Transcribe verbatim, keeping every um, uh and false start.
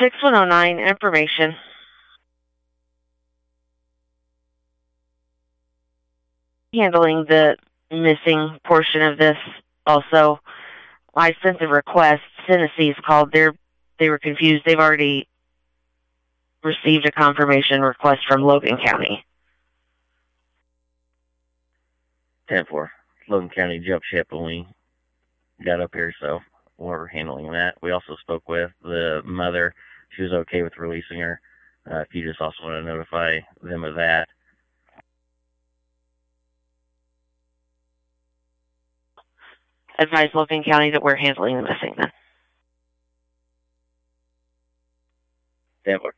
six one oh nine, information. Handling the missing portion of this also. I sent the request. Tennessee's called. They're, they were confused. They've already received a confirmation request from Logan County. ten four. Logan County jumped ship when we got up here, so we're handling that. We also spoke with the mother. She was okay with releasing her. Uh, if you just also want to notify them of that. Advise Logan County that we're handling the missing then. ten four.